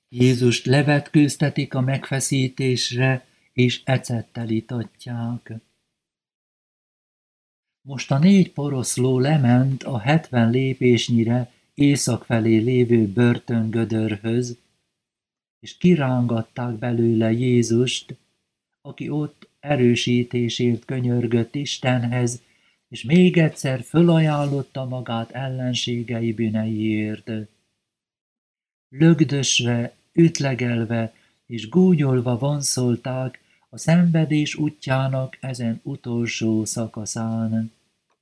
Jézust levetkőztetik a megfeszítésre, és ecettel itatják. Most a 4 poroszló lement a 70 lépésnyire észak felé lévő börtöngödörhöz, és kirángatták belőle Jézust, aki ott erősítésért könyörgött Istenhez, és még egyszer fölajánlotta magát ellenségei bűneiért. Lögdösve, ütlegelve és gúnyolva vonszolták a szenvedés útjának ezen utolsó szakaszán.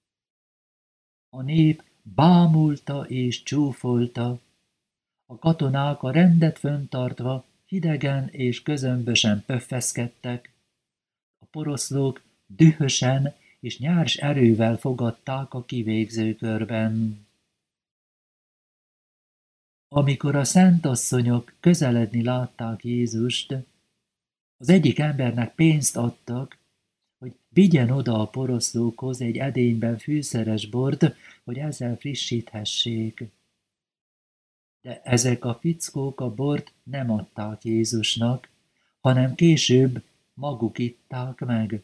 A nép bámulta és csúfolta, a katonák a rendet föntartva hidegen és közömbösen pöffeszkedtek, a poroszlók dühösen és nyárs erővel fogadták a kivégzőkörben. Amikor a szentasszonyok közeledni látták Jézust, az egyik embernek pénzt adtak, hogy vigyen oda a poroszlókhoz egy edényben fűszeres bort, hogy ezzel frissíthessék. De ezek a fickók a bort nem adták Jézusnak, hanem később maguk itták meg.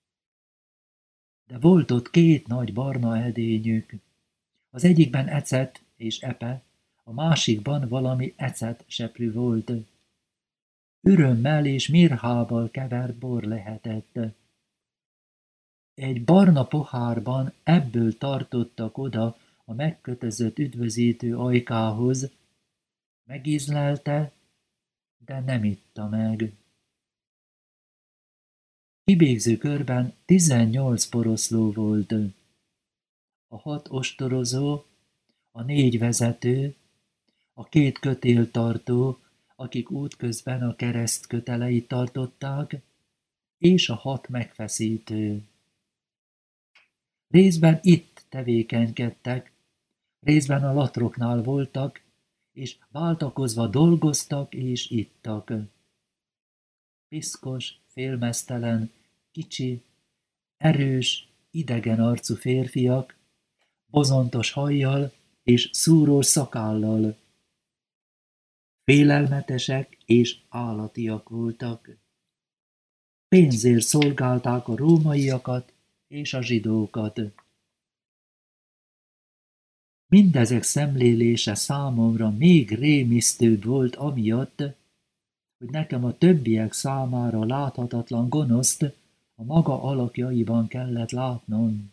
De volt ott 2 nagy barna edényük. Az egyikben ecet és epe, a másikban valami ecet seprű volt. Ürömmel és mirhával kevert bor lehetett. Egy barna pohárban ebből tartottak oda a megkötözött üdvözítő ajkához, megízlelte, de nem itta meg. Kivégző körben 18 poroszló volt. A 6 ostorozó, a 4 vezető, a 2 kötéltartó, akik útközben a kereszt köteleit tartották, és a 6 megfeszítő. Részben itt tevékenykedtek, részben a latroknál voltak, és váltakozva dolgoztak és ittak. Piszkos, félmeztelen, kicsi, erős, idegen arcú férfiak, bozontos hajjal és szúrós szakállal. Félelmetesek és állatiak voltak. Pénzért szolgálták a rómaiakat és a zsidókat. Mindezek szemlélése számomra még rémisztőbb volt amiatt, hogy nekem a többiek számára láthatatlan gonoszt a maga alakjaiban kellett látnom.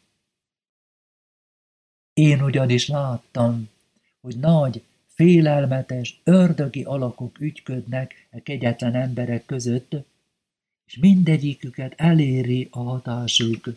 Én ugyanis láttam, hogy nagy, félelmetes, ördögi alakok ügyködnek e kegyetlen emberek között, és mindegyiküket eléri a hatásuk.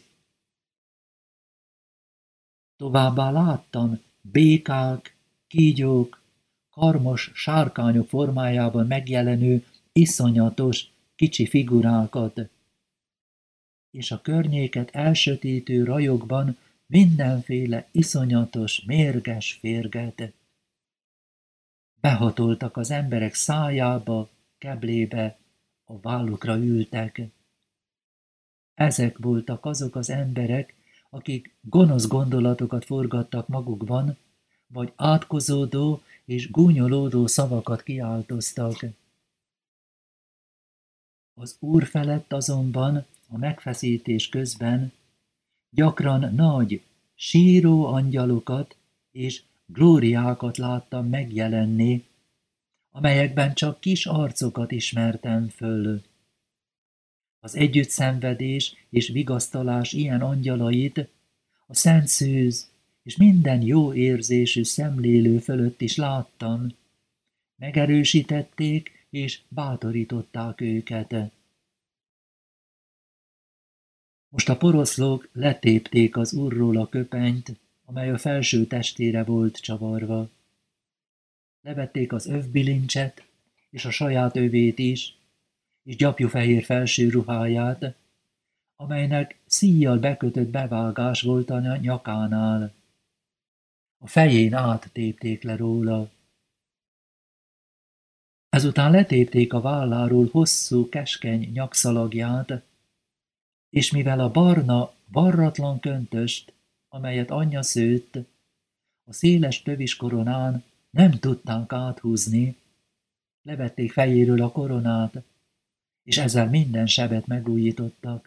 Továbbá láttam békák, kígyók, karmos sárkányok formájában megjelenő iszonyatos, kicsi figurákat, és a környéket elsötétő rajokban mindenféle iszonyatos, mérges férget. Behatoltak az emberek szájába, keblébe, a vállukra ültek. Ezek voltak azok az emberek, akik gonosz gondolatokat forgattak magukban, vagy átkozódó és gúnyolódó szavakat kiáltoztak. Az Úr felett azonban a megfeszítés közben gyakran nagy, síró angyalokat és glóriákat láttam megjelenni, amelyekben csak kis arcokat ismertem föl. Az együttszenvedés és vigasztalás ilyen angyalait a szent szűz és minden jó érzésű szemlélő fölött is láttam. Megerősítették és bátorították őket. Most a poroszlók letépték az Úrról a köpenyt, amely a felső testére volt csavarva. Levették az övbilincset és a saját övét is, és gyapjúfehér felső ruháját, amelynek szíjjal bekötött bevágás volt a nyakánál. A fején át tépték le róla. Ezután letépték a válláról hosszú, keskeny nyakszalagját, és mivel a barna, varratlan köntöst, amelyet anyja szőtt, a széles tövis koronán nem tudták áthúzni, levették fejéről a koronát, és ezzel minden sebet megújítottak.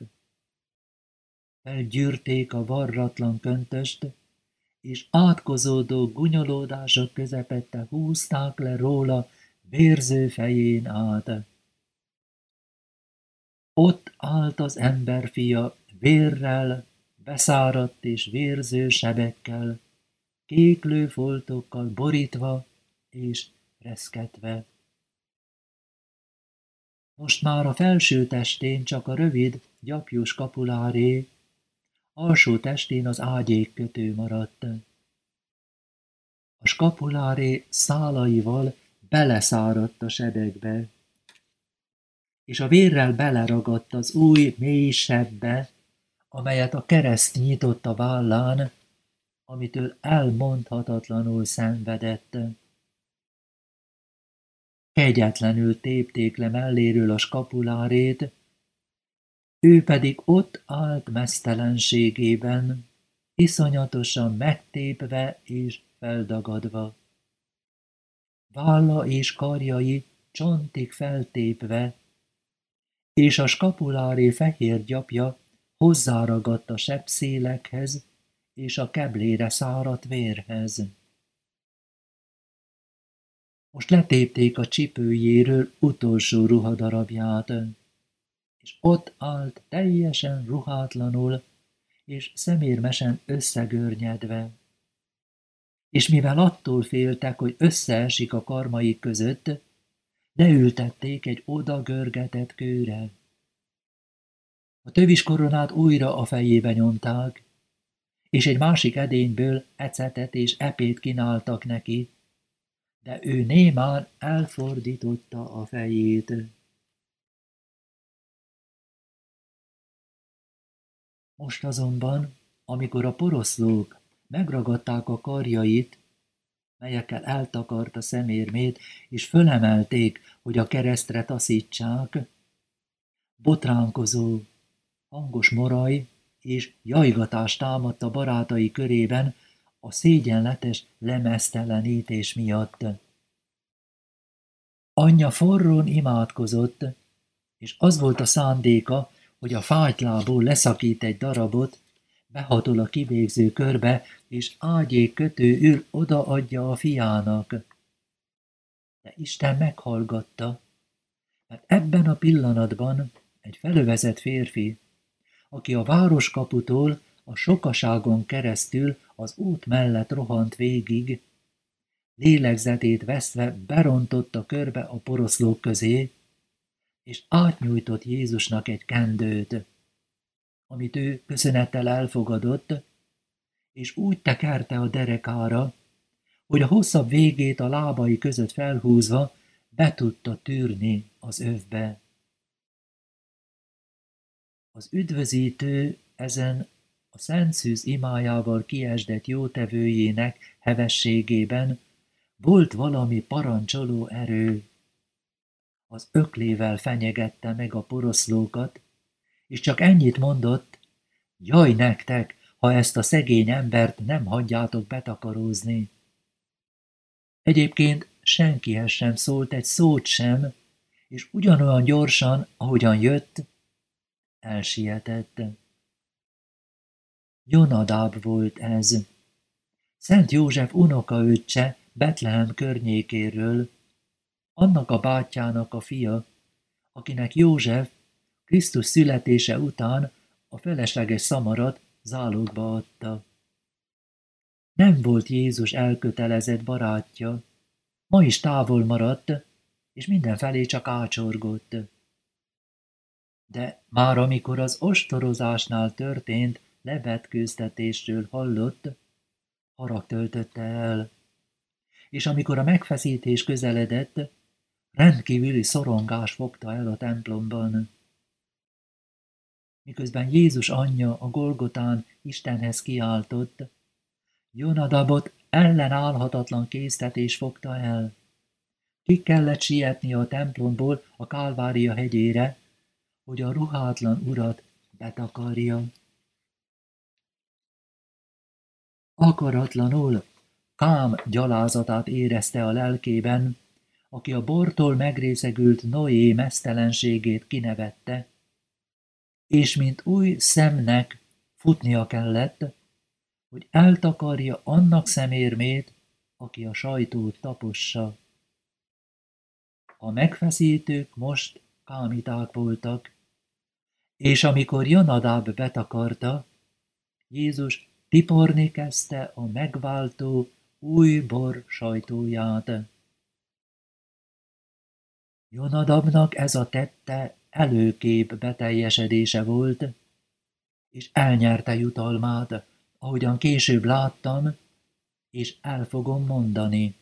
Felgyűrték a varratlan köntöst, és átkozódó gunyolódások közepette húzták le róla vérző fején át. Ott állt az emberfia vérrel, beszáradt és vérző sebekkel, kéklő foltokkal borítva és reszketve. Most már a felső testén csak a rövid, gyapjú skapuláré, alsó testén az ágyékkötő maradt. A skapuláré szálaival beleszáradt a sebekbe, és a vérrel beleragadt az új mély sebbe, amelyet a kereszt nyitott a vállán, amitől elmondhatatlanul szenvedett. Kegyetlenül tépték le melléről a skapulárét, ő pedig ott állt meztelenségében, iszonyatosan megtépve és feldagadva. Válla és karjai csontig feltépve, és a skapuláré fehér gyapja hozzáragadt a sebszélekhez és a keblére száradt vérhez. Most letépték a csipőjéről utolsó ruhadarabját, és ott állt teljesen ruhátlanul és szemérmesen összegörnyedve. És mivel attól féltek, hogy összeesik a karmaik között, leültették egy oda görgetett kőre. A tövis koronát újra a fejébe nyomták, és egy másik edényből ecetet és epét kínáltak neki, de ő némán elfordította a fejét. Most azonban, amikor a poroszlók megragadták a karjait, melyekkel eltakarta szemérmét, és fölemelték, hogy a keresztre taszítsák, botránkozó, hangos moraj és jajgatás támadt a barátai körében a szégyenletes lemeztelenítés miatt. Anyja forrón imádkozott, és az volt a szándéka, hogy a fátylából leszakít egy darabot, behatol a kivégző körbe, és ágyékkötő ül odaadja a fiának. De Isten meghallgatta, mert ebben a pillanatban egy felövezett férfi, aki a városkaputól a sokaságon keresztül az út mellett rohant végig, lélegzetét veszve berontotta körbe a poroszlók közé, és átnyújtott Jézusnak egy kendőt, amit ő köszönettel elfogadott, és úgy tekerte a derekára, hogy a hosszabb végét a lábai között felhúzva be tudta tűrni az övbe. Az üdvözítő ezen a szent szűz imájával kiesdett jótevőjének hevességében volt valami parancsoló erő. Az öklével fenyegette meg a poroszlókat, és csak ennyit mondott: jaj nektek, ha ezt a szegény embert nem hagyjátok betakarózni. Egyébként senkihez sem szólt egy szót sem, és ugyanolyan gyorsan, ahogyan jött, elsietett. Jonadáb volt ez. Szent József unokaöccse Betlehem környékéről, annak a bátyjának a fia, akinek József Krisztus születése után a felesleges szamarat zálogba adta. Nem volt Jézus elkötelezett barátja, ma is távol maradt, és mindenfelé csak ácsorgott. De már amikor az ostorozásnál történt levetkőztetésről hallott, harag töltötte el, és amikor a megfeszítés közeledett, rendkívüli szorongás fogta el a templomban. Miközben Jézus anyja a Golgotán Istenhez kiáltott, Jonadabot ellenállhatatlan késztetés fogta el. Ki kellett sietnie a templomból a Kálvária hegyére, hogy a ruhátlan urat betakarja. Akaratlanul Kám gyalázatát érezte a lelkében, aki a bortól megrészegült Noé meztelenségét kinevette, és mint új szemnek futnia kellett, hogy eltakarja annak szemérmét, aki a sajtót tapossa. A megfeszítők most kámiták voltak, és amikor Jonadáb betakarta, Jézus tiporni kezdte a megváltó új bor sajtóját. Jonadabnak ez a tette előkép beteljesedése volt, és elnyerte jutalmát, ahogyan később láttam, és el fogom mondani.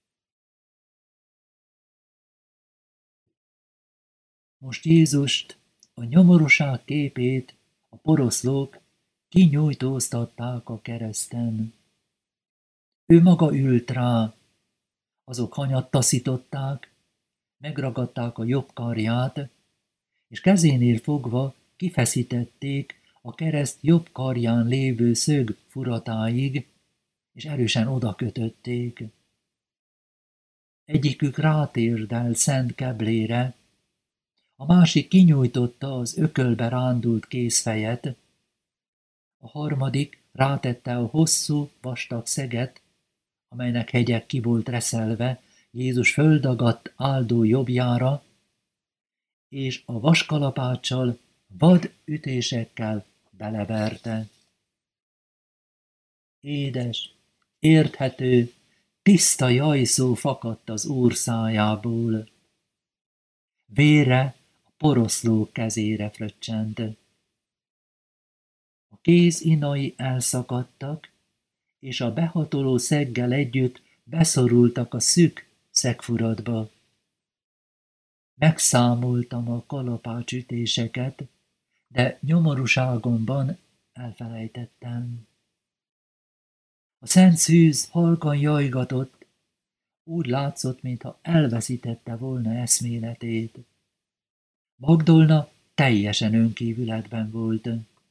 Most Jézust, a nyomorúság képét a poroszlók kinyújtóztatták a kereszten. Ő maga ült rá, azok hanyat taszították, megragadták a jobb karját, és kezénél fogva kifeszítették a kereszt jobb karján lévő szög furatáig, és erősen oda kötötték. Egyikük rátérdelt Szent Keblére, a másik kinyújtotta az ökölbe rándult kézfejet, a harmadik rátette a hosszú, vastag szeget, amelynek hegyek ki volt reszelve Jézus földagadt áldó jobbjára, és a vaskalapáccsal, vad ütésekkel beleverte. Édes, érthető, tiszta jajszó fakadt az Úr szájából. Vére a poroszló kezére fröccsent. A kéz inai elszakadtak, és a behatoló szeggel együtt beszorultak a szűk szegfuratba. Megszámoltam a kalapácsütéseket, de nyomorúságomban elfelejtettem. A szent szűz halkan jajgatott, úgy látszott, mintha elveszítette volna eszméletét. Magdolna teljesen önkívületben volt.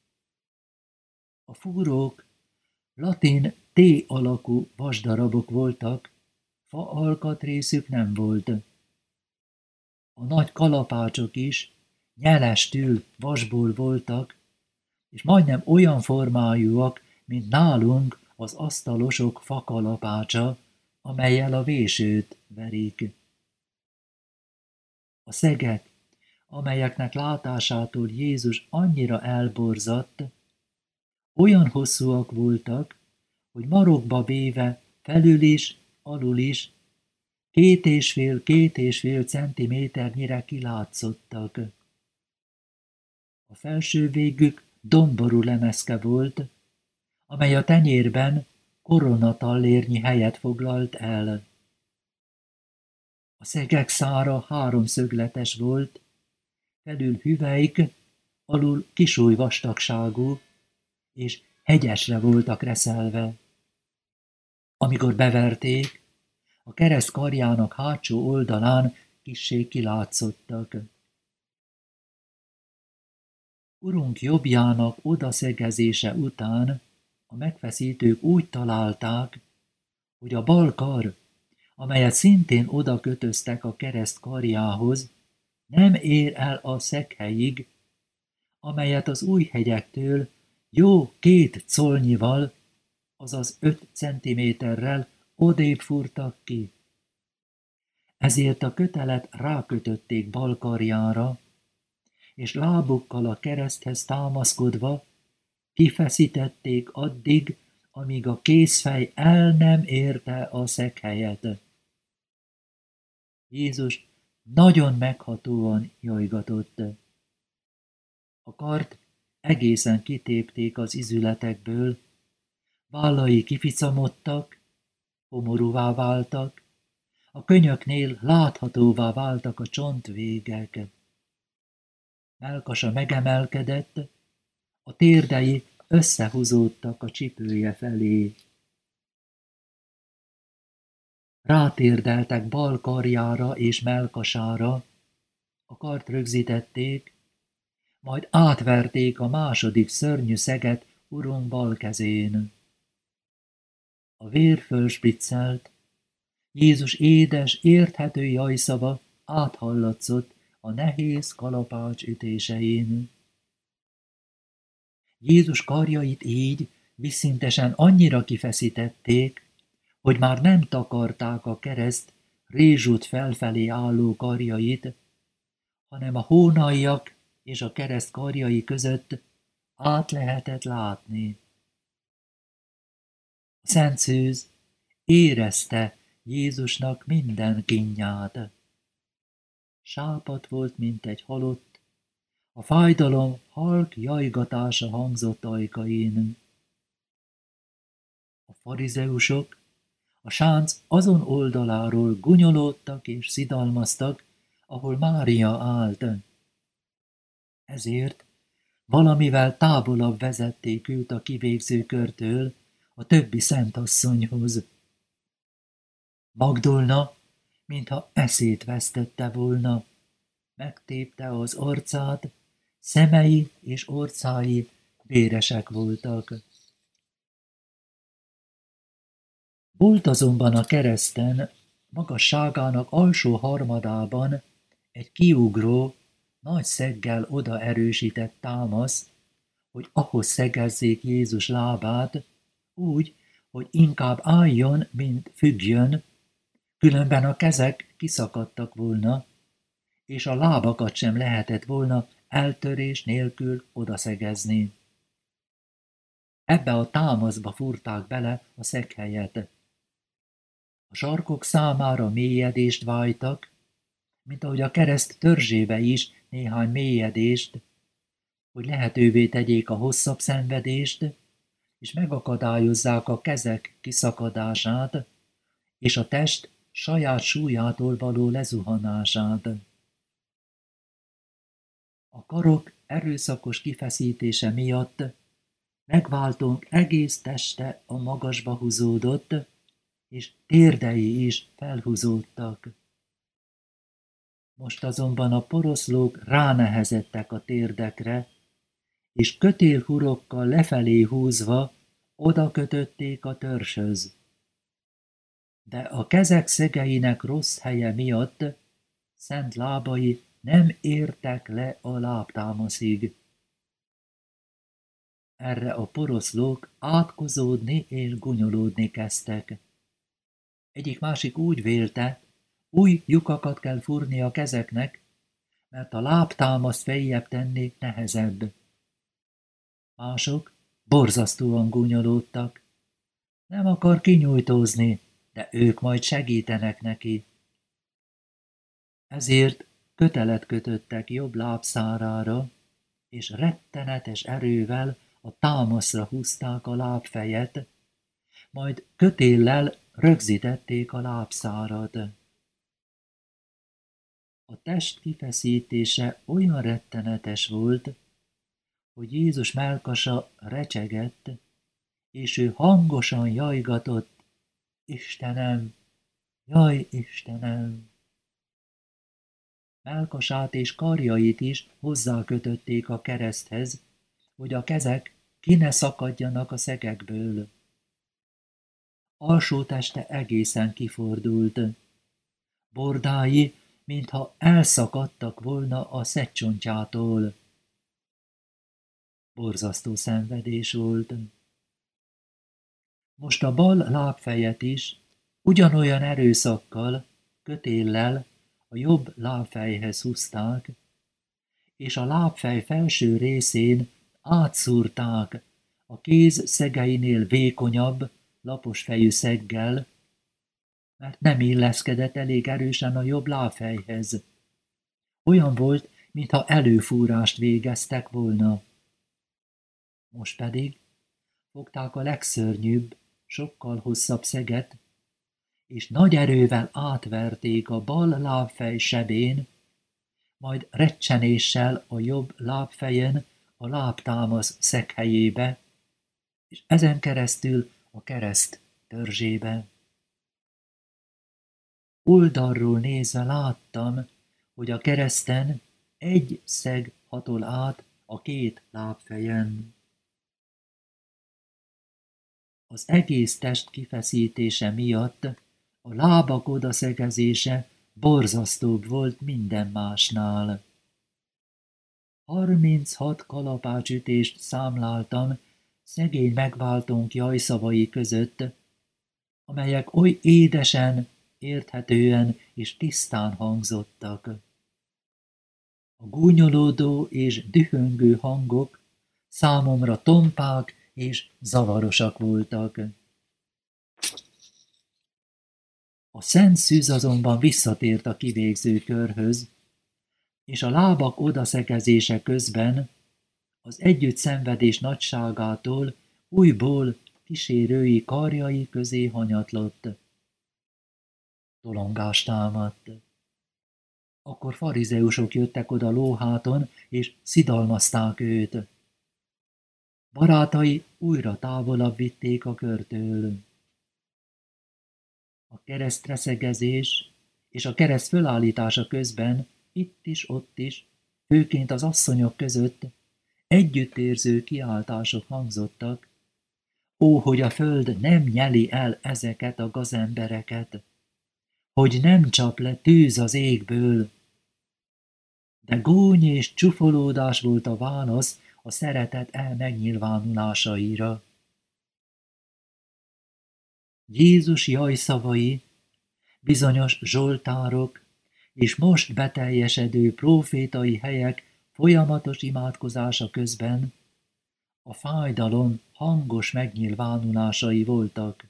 A fúrók latin T alakú vasdarabok voltak, fa alkatrészük nem volt. A nagy kalapácsok is nyelestül vasból voltak, és majdnem olyan formájúak, mint nálunk az asztalosok fakalapácsa, amellyel a vésőt verik. A szegek, amelyeknek látásától Jézus annyira elborzadt, olyan hosszúak voltak, hogy marokba véve felül is, alul is 2,5 centiméternyire kilátszottak. A felső végük domború lemezke volt, amely a tenyérben koronatallérnyi helyet foglalt el. A szegek szára háromszögletes volt, felül hüvelyk, alul kisúly vastagságú, és hegyesre voltak reszelve. Amikor beverték, a kereszt karjának hátsó oldalán kissé kilátszottak. Urunk jobbjának odaszegezése után a megfeszítők úgy találták, hogy a bal kar, amelyet szintén oda kötöztek a kereszt karjához, nem ér el a szeghelyig, amelyet az Újhegyektől jó 2 colnyival, azaz 5 centiméterrel odébb fúrtak ki. Ezért a kötelet rákötötték bal karjára, és lábukkal a kereszthez támaszkodva kifeszítették addig, amíg a kézfej el nem érte a szeghelyet. Jézus nagyon meghatóan jajgatott. A kart egészen kitépték az izületekből, vállai kificamodtak, homorúvá váltak, a könyöknél láthatóvá váltak a csontvégek. Mellkasa megemelkedett, a térdei összehúzódtak a csipője felé. Rátérdeltek bal karjára és mellkasára, a kart rögzítették, majd átverték a második szörnyű szeget urunk bal kezén. A vér fölspriccelt, Jézus édes, érthető jajszava áthallatszott a nehéz kalapács ütésein. Jézus karjait így visszintesen annyira kifeszítették, hogy már nem takarták a kereszt rézsút felfelé álló karjait, hanem a hónaljak és a kereszt karjai között át lehetett látni. A Szent Szűz érezte Jézusnak minden kínját. Sápadt volt, mint egy halott, a fájdalom halk jajgatása hangzott ajkain. A farizeusok a sánc azon oldaláról gunyolódtak és szidalmaztak, ahol Mária állt. Ezért valamivel távolabb vezették őt a kivégző körtől a többi szentasszonyhoz. Magdolna, mintha eszét vesztette volna, megtépte az arcát, szemei és orcái véresek voltak. Volt azonban a kereszten magasságának alsó harmadában egy kiugró, nagy szeggel odaerősített támasz, hogy ahhoz szegezzék Jézus lábát, úgy, hogy inkább álljon, mint függjön, különben a kezek kiszakadtak volna, és a lábakat sem lehetett volna eltörés nélkül odaszegezni. Ebbe a támaszba fúrták bele a szegghelyet. A sarkok számára mélyedést vájtak, mint ahogy a kereszt törzsébe is néhány mélyedést, hogy lehetővé tegyék a hosszabb szenvedést, és megakadályozzák a kezek kiszakadását, és a test saját súlyától való lezuhanását. A karok erőszakos kifeszítése miatt megváltónk egész teste a magasba húzódott, és térdei is felhúzódtak. Most azonban a poroszlók ránehezettek a térdekre, és kötélhurokkal lefelé húzva oda kötötték a törzshöz. De a kezek szegeinek rossz helye miatt szent lábai nem értek le a lábtámaszig. Erre a poroszlók átkozódni és gunyolódni kezdtek. Egyik-másik úgy vélte, új lyukakat kell fúrni a kezeknek, mert a lábtámaszt feljebb tenni nehezebb. Mások borzasztóan gúnyolódtak. Nem akar kinyújtózni, de ők majd segítenek neki. Ezért kötelet kötöttek jobb lábszárára, és rettenetes erővel a támaszra húzták a lábfejet, majd kötéllel rögzítették a lábszárat. A test kifeszítése olyan rettenetes volt, hogy Jézus mellkasa recsegett, és ő hangosan jajgatott: Istenem, jaj, Istenem! Mellkasát és karjait is hozzákötötték a kereszthez, hogy a kezek ki ne szakadjanak a szegekből. Alsó teste egészen kifordult. Bordái, mintha elszakadtak volna a szegcsontjától. Borzasztó szenvedés volt. Most a bal lábfejet is ugyanolyan erőszakkal, kötéllel a jobb lábfejhez húzták, és a lábfej felső részén átszúrták a kéz szegeinél vékonyabb, lapos fejű szeggel, mert nem illeszkedett elég erősen a jobb lábfejhez. Olyan volt, mintha előfúrást végeztek volna. Most pedig fogták a legszörnyűbb, sokkal hosszabb szeget, és nagy erővel átverték a bal lábfej sebén, majd recsenéssel a jobb lábfejen a lábtámasz szeghelyébe, és ezen keresztül a kereszt törzsébe. Oldalról nézve láttam, hogy a kereszten egy szeg hatol át a két lábfejen. Az egész test kifeszítése miatt A lábak odaszegezése borzasztóbb volt minden másnál. 36 kalapácsütést számláltam szegény megváltónk jajszavai között, amelyek oly édesen, érthetően és tisztán hangzottak. A gúnyolódó és dühöngő hangok számomra tompák és zavarosak voltak. A szent szűz azonban visszatért a kivégző körhöz, és a lábak odaszegezése közben az együtt szenvedés nagyságától újból kísérői karjai közé hanyatlott. Tolongás támadt. Akkor farizeusok jöttek oda lóháton, és szidalmazták őt. Barátai újra távolabb vitték a körtől. A keresztreszegezés és a kereszt fölállítása közben itt is, ott is, főként az asszonyok között együttérző kiáltások hangzottak. Ó, hogy a föld nem nyeli el ezeket a gazembereket, hogy nem csap le tűz az égből. De góny és csufolódás volt a válasz a szeretet megnyilvánulásaira. Jézus jajszavai, bizonyos zsoltárok és most beteljesedő prófétai helyek folyamatos imádkozása közben a fájdalom hangos megnyilvánulásai voltak.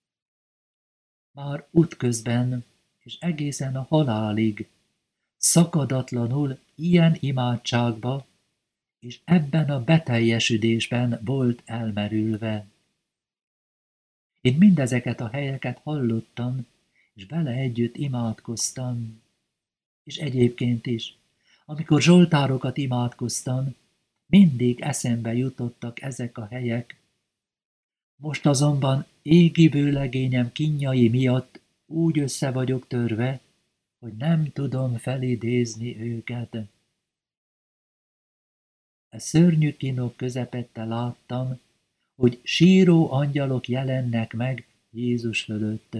Már útközben és egészen a halálig szakadatlanul ilyen imádságba és ebben a beteljesülésben volt elmerülve. Én mindezeket a helyeket hallottam, és vele együtt imádkoztam. És egyébként is, amikor zsoltárokat imádkoztam, mindig eszembe jutottak ezek a helyek. Most azonban égi bőlegényem kínjai miatt úgy össze vagyok törve, hogy nem tudom felidézni őket. E szörnyű kínok közepette láttam, hogy síró angyalok jelennek meg Jézus fölött.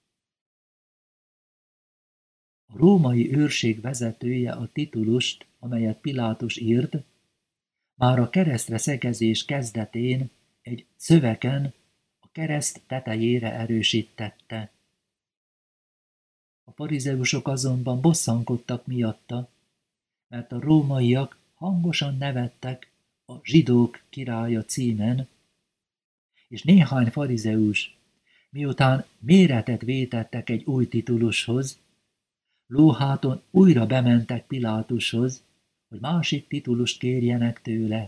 A római őrség vezetője a titulust, amelyet Pilátus írt, már a keresztre szegezés kezdetén egy szövegen a kereszt tetejére erősítette. A farizeusok azonban bosszankodtak miatta, mert a rómaiak hangosan nevettek a zsidók királya címen, és néhány farizeus, miután méretet vétettek egy új titulushoz, lóháton újra bementek Pilátushoz, hogy másik titulust kérjenek tőle.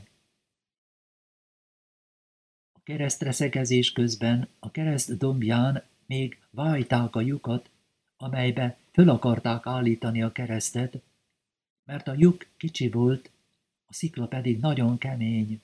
A keresztre szegezés közben a kereszt dombján még vájták a lyukat, amelybe föl akarták állítani a keresztet, mert a lyuk kicsi volt, a szikla pedig nagyon kemény.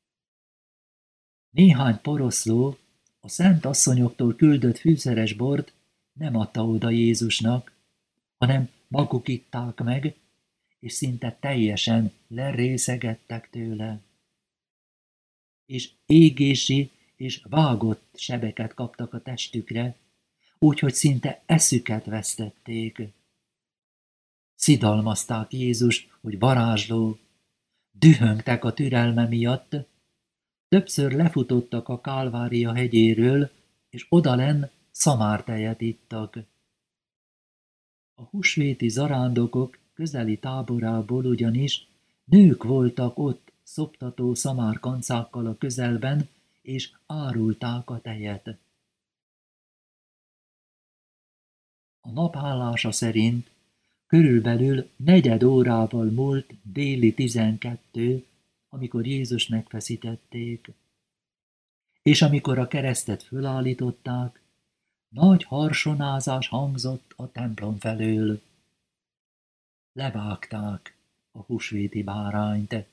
Néhány poroszló a szent asszonyoktól küldött fűszeres bort nem adta oda Jézusnak, hanem maguk itták meg, és szinte teljesen lerészegettek tőle. És égési és vágott sebeket kaptak a testükre, úgyhogy szinte eszüket vesztették. Szidalmazták Jézust, hogy varázsló, dühöngtek a türelme miatt, többször lefutottak a Kálvária hegyéről, és odalenn szamártejet ittak. A húsvéti zarándokok közeli táborából ugyanis nők voltak ott szoptató szamárkancákkal a közelben, és árulták a tejet. A nap állása szerint körülbelül 4 órával múlt déli 12, amikor Jézus megfeszítették. És amikor a keresztet fölállították, nagy harsonázás hangzott a templom felől. Levágták a húsvéti bárányt.